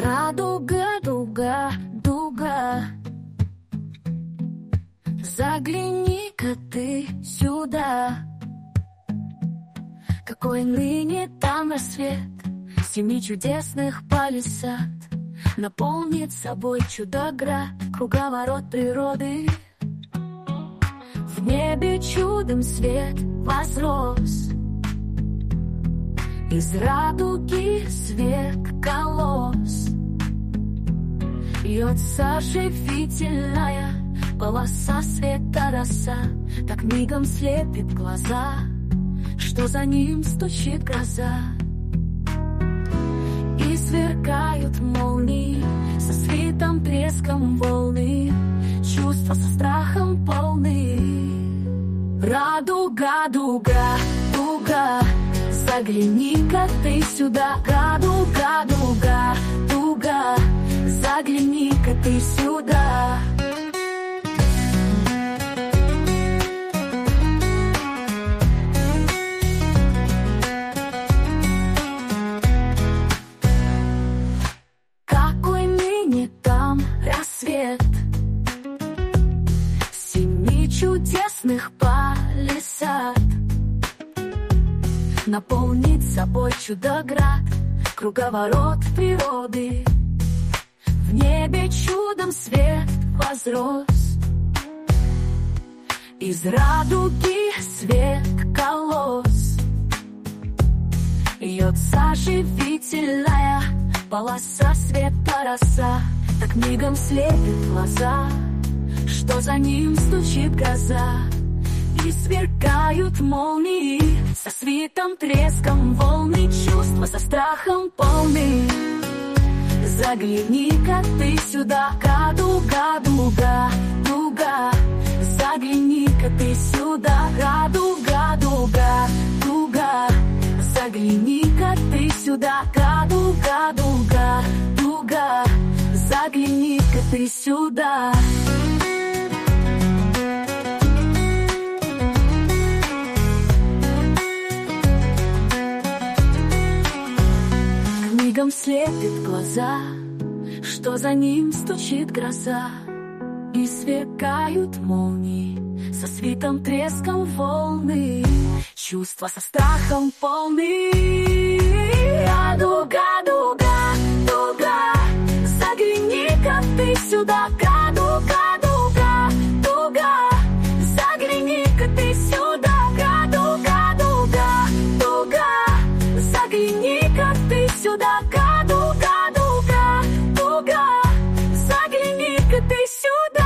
Радуга, дуга, дуга, загляни-ка ты сюда. Какой ныне там рассвет, 7 чудесных палисад наполнит собой чудо-град, круговорот природы. В небе чудом свет возрос, из радуги свет колос. Льется живительная полоса света роса, так мигом слепит глаза, что за ним стучит гроза. И сверкают молнии со свитым треском волны, чувства со страхом полны. Радуга, дуга, дуга, загляни-ка ты сюда. Радуга, дуга, дуга, загляни-ка ты сюда. Какой ныне там рассвет, 7 чудесных палисад наполнит собой чудо-град, круговорот природы. В небе чудом свет возрос, из радуги свет колос. Льется живительная полоса света роса, так мигом слепит глаза, что за ним стучит гроза. И сверкают молнии со свитым треском волны, чувства со страхом полны. Загляни-ка ты сюда. Радуга, дуга, дуга, загляни-ка ты сюда. Радуга, дуга, дуга, загляни-ка ты сюда. Радуга, дуга, дуга, загляни-ка ты сюда. Мигом слепит глаза, что за ним стучит гроза. И сверкают молнии со свитым треском волны, чувства со страхом полны. Радуга, дуга, дуга, загляни-ка ты сюда. Радуга, дуга, дуга, загляни-ка ты сюда. Радуга, дуга, дуга, загляни-ка ты сюда. Радуга, дуга, дуга, загляни-ка ты сюда.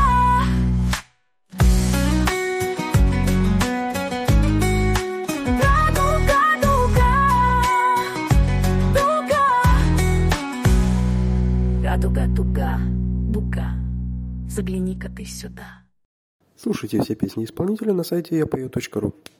Радуга, дуга, дуга, радуга, дуга, дуга, загляни-ка ты сюда. Слушайте все песни исполнителя на сайте yapою.ru.